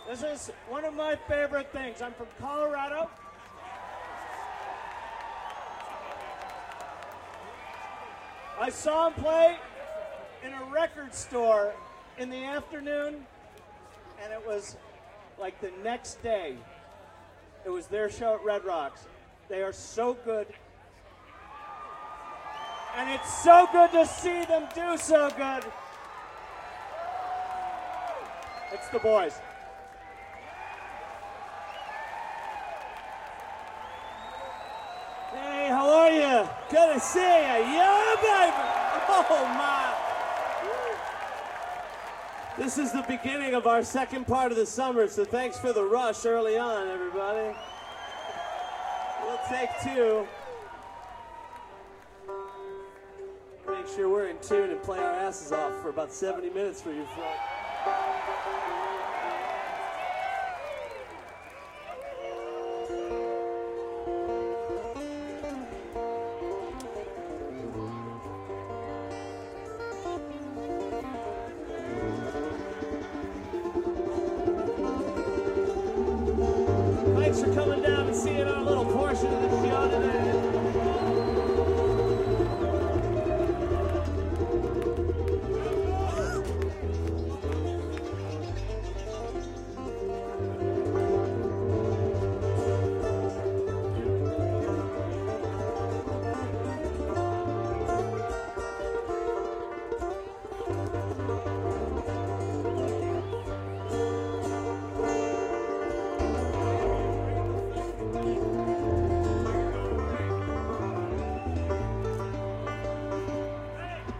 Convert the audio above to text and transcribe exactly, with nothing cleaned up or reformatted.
This is one of my favorite things. I'm from Colorado. I saw him play in a record store in the afternoon, and it was like the next day. It was their show at Red Rocks. They are so good. And it's so good to see them do so good. It's the boys. Hey, how are you? Good to see you. Yeah, baby. Oh, my. This is the beginning of our second part of the summer, so thanks for the rush early on, everybody. We'll take two. Make sure we're in tune and play our asses off for about seventy minutes for you folks. Thanks for coming down and seeing our little portion of the show today.